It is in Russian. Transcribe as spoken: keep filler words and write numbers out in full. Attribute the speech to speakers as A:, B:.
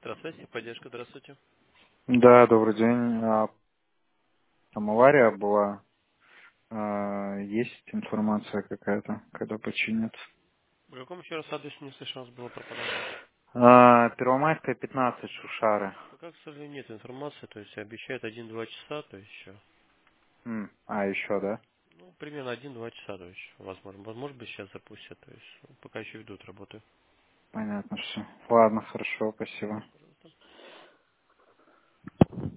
A: Электросвязь и поддержка, здравствуйте.
B: Да, добрый день. А, Там авария была. А, Есть информация какая-то, когда починят?
A: По какому еще раз адресу не слышал, у нас было пропадание?
B: А, Первомайская, пятнадцать, Шушары.
A: Пока, к сожалению, нет информации, то есть обещают один-два часа, то есть еще.
B: М, А, еще, да?
A: Ну, примерно один-два часа, то есть, возможно. Может быть, сейчас запустят, то есть, ну, пока еще ведут работы.
B: Понятно все. Ладно, хорошо, спасибо.
A: Пожалуйста.